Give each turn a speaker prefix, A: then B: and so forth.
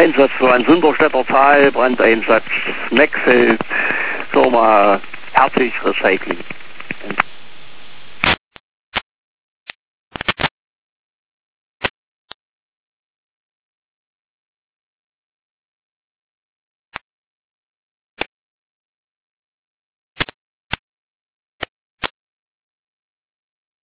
A: Einsatz von Sunderstädter Tal, Brandeinsatz Meckfeld, Firma Herzig Recycling.